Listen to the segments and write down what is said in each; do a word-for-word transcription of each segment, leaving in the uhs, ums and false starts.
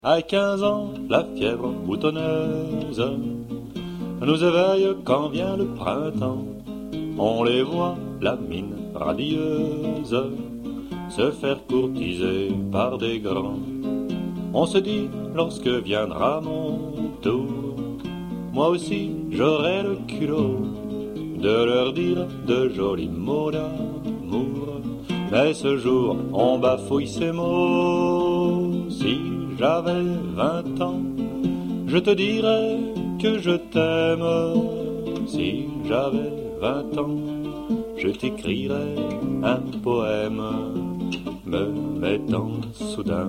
À quinze ans, la fièvre boutonneuse nous éveille quand vient le printemps. On les voit, la mine radieuse, se faire courtiser par des grands. On se dit, lorsque viendra mon tour, moi aussi j'aurai le culot de leur dire de jolis mots d'amour. Mais ce jour, on bafouille ces mots. Si j'avais vingt ans, je te dirais que je t'aime. Si j'avais vingt ans, je t'écrirais un poème, me mettant soudain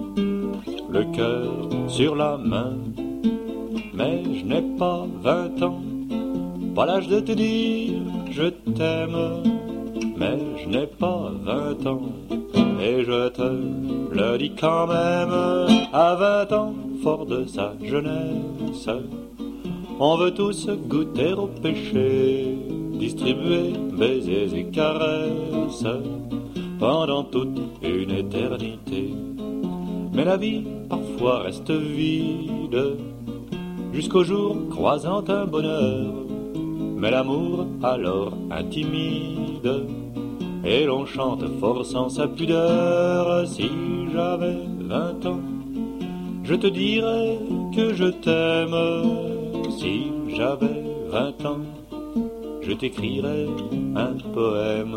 le cœur sur la main. Mais je n'ai pas vingt ans, pas l'âge de te dire je t'aime. Mais je n'ai pas vingt ans, et je te le dis quand même. À vingt ans, fort de sa jeunesse, on veut tous goûter au péché, distribuer baisers et caresses pendant toute une éternité. Mais la vie parfois reste vide, jusqu'au jour croisant un bonheur. Mais l'amour alors intimide, et l'on chante forçant sa pudeur. Si j'avais vingt ans, je te dirais que je t'aime. Si j'avais vingt ans, je t'écrirais un poème,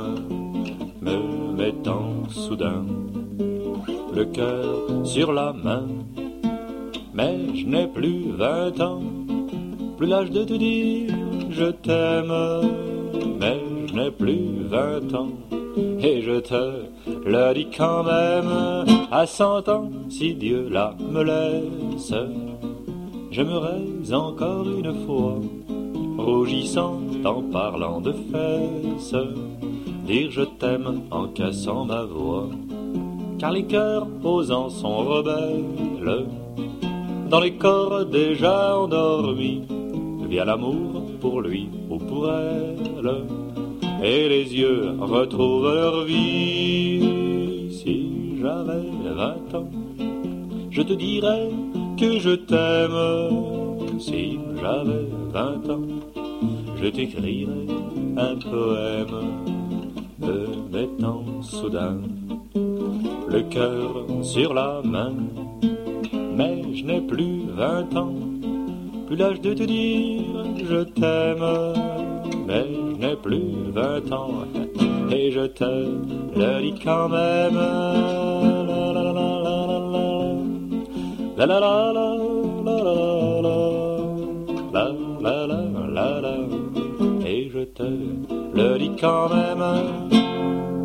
me mettant soudain le cœur sur la main. Mais je n'ai plus vingt ans, plus l'âge de te dire je t'aime. Mais je n'ai plus vingt ans, et je te le dis quand même. À cent ans, si Dieu là me laisse, j'aimerais encore une fois, rougissant en parlant de fesses, dire je t'aime en cassant ma voix. Car les cœurs osants sont rebelles, dans les corps déjà endormis, via l'amour pour lui ou pour elle, et les yeux retrouvent leur vie. Si j'avais vingt ans, je te dirais que je t'aime. Si j'avais vingt ans, je t'écrirais un poème, me mettant soudain le cœur sur la main. Mais je n'ai plus vingt ans, plus l'âge de te dire je t'aime. Mais je n'ai plus vingt ans, et je te le dis quand même. La la la la la la la la la la la la la, et je te le dis quand même.